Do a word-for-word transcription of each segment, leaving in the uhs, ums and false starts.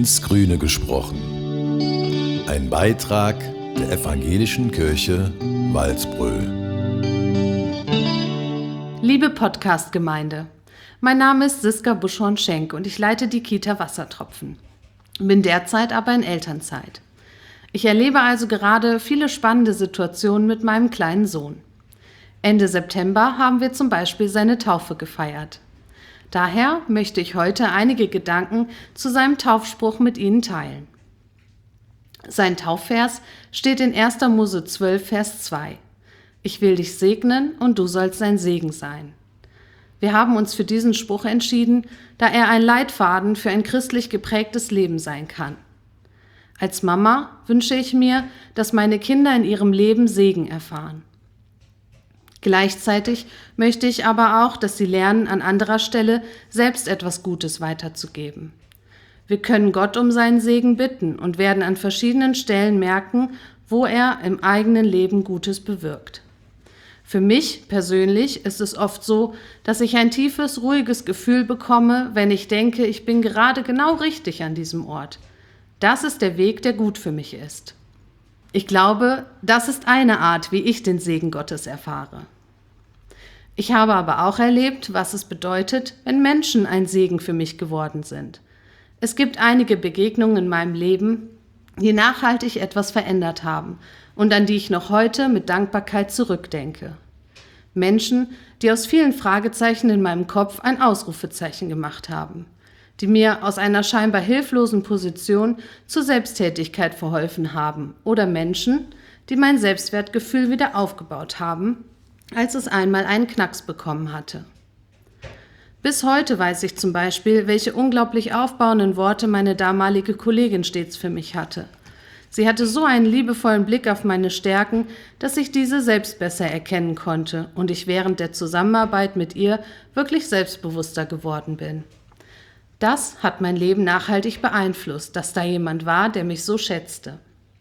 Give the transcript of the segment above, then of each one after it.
ins Grüne gesprochen. Ein Beitrag der Evangelischen Kirche Walsbröl. Liebe Podcast-Gemeinde, mein Name ist Siska Buschhorn-Schenk und ich leite die Kita Wassertropfen. Bin derzeit aber in Elternzeit. Ich erlebe also gerade viele spannende Situationen mit meinem kleinen Sohn. Ende September haben wir zum Beispiel seine Taufe gefeiert. Daher möchte ich heute einige Gedanken zu seinem Taufspruch mit Ihnen teilen. Sein Taufvers steht in erster Mose zwölf, Vers zwei. Ich will dich segnen und du sollst sein Segen sein. Wir haben uns für diesen Spruch entschieden, da er ein Leitfaden für ein christlich geprägtes Leben sein kann. Als Mama wünsche ich mir, dass meine Kinder in ihrem Leben Segen erfahren. Gleichzeitig möchte ich aber auch, dass sie lernen, an anderer Stelle selbst etwas Gutes weiterzugeben. Wir können Gott um seinen Segen bitten und werden an verschiedenen Stellen merken, wo er im eigenen Leben Gutes bewirkt. Für mich persönlich ist es oft so, dass ich ein tiefes, ruhiges Gefühl bekomme, wenn ich denke, ich bin gerade genau richtig an diesem Ort. Das ist der Weg, der gut für mich ist. Ich glaube, das ist eine Art, wie ich den Segen Gottes erfahre. Ich habe aber auch erlebt, was es bedeutet, wenn Menschen ein Segen für mich geworden sind. Es gibt einige Begegnungen in meinem Leben, die nachhaltig etwas verändert haben und an die ich noch heute mit Dankbarkeit zurückdenke. Menschen, die aus vielen Fragezeichen in meinem Kopf ein Ausrufezeichen gemacht haben, die mir aus einer scheinbar hilflosen Position zur Selbsttätigkeit verholfen haben, oder Menschen, die mein Selbstwertgefühl wieder aufgebaut haben, als es einmal einen Knacks bekommen hatte. Bis heute weiß ich zum Beispiel, welche unglaublich aufbauenden Worte meine damalige Kollegin stets für mich hatte. Sie hatte so einen liebevollen Blick auf meine Stärken, dass ich diese selbst besser erkennen konnte und ich während der Zusammenarbeit mit ihr wirklich selbstbewusster geworden bin. Das hat mein Leben nachhaltig beeinflusst, dass da jemand war, der mich so schätzte.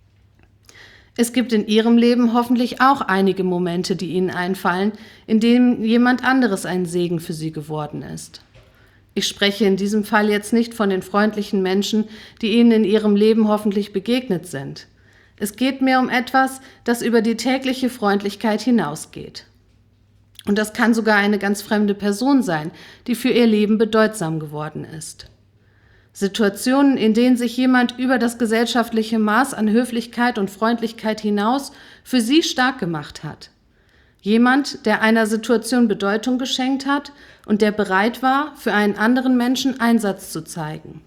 Es gibt in Ihrem Leben hoffentlich auch einige Momente, die Ihnen einfallen, in denen jemand anderes ein Segen für Sie geworden ist. Ich spreche in diesem Fall jetzt nicht von den freundlichen Menschen, die Ihnen in Ihrem Leben hoffentlich begegnet sind. Es geht mir um etwas, das über die tägliche Freundlichkeit hinausgeht. Und das kann sogar eine ganz fremde Person sein, die für Ihr Leben bedeutsam geworden ist. Situationen, in denen sich jemand über das gesellschaftliche Maß an Höflichkeit und Freundlichkeit hinaus für Sie stark gemacht hat. Jemand, der einer Situation Bedeutung geschenkt hat und der bereit war, für einen anderen Menschen Einsatz zu zeigen.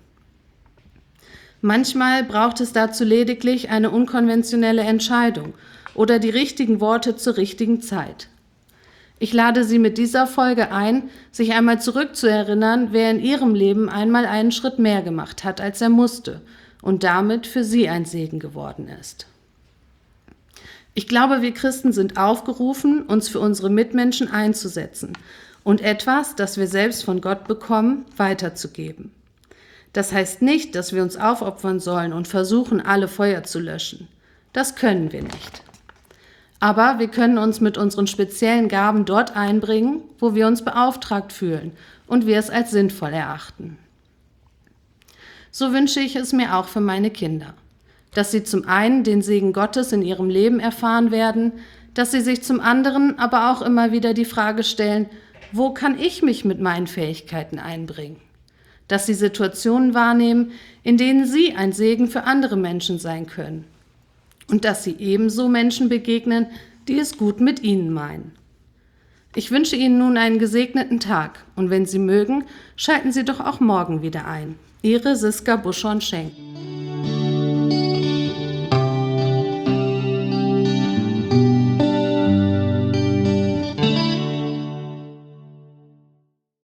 Manchmal braucht es dazu lediglich eine unkonventionelle Entscheidung oder die richtigen Worte zur richtigen Zeit. Ich lade Sie mit dieser Folge ein, sich einmal zurückzuerinnern, wer in Ihrem Leben einmal einen Schritt mehr gemacht hat, als er musste und damit für Sie ein Segen geworden ist. Ich glaube, wir Christen sind aufgerufen, uns für unsere Mitmenschen einzusetzen und etwas, das wir selbst von Gott bekommen, weiterzugeben. Das heißt nicht, dass wir uns aufopfern sollen und versuchen, alle Feuer zu löschen. Das können wir nicht. Aber wir können uns mit unseren speziellen Gaben dort einbringen, wo wir uns beauftragt fühlen und wir es als sinnvoll erachten. So wünsche ich es mir auch für meine Kinder, dass sie zum einen den Segen Gottes in ihrem Leben erfahren werden, dass sie sich zum anderen aber auch immer wieder die Frage stellen, wo kann ich mich mit meinen Fähigkeiten einbringen? Dass sie Situationen wahrnehmen, in denen sie ein Segen für andere Menschen sein können. Und dass sie ebenso Menschen begegnen, die es gut mit ihnen meinen. Ich wünsche Ihnen nun einen gesegneten Tag und wenn Sie mögen, schalten Sie doch auch morgen wieder ein. Ihre Siska Buschhorn-Schenk.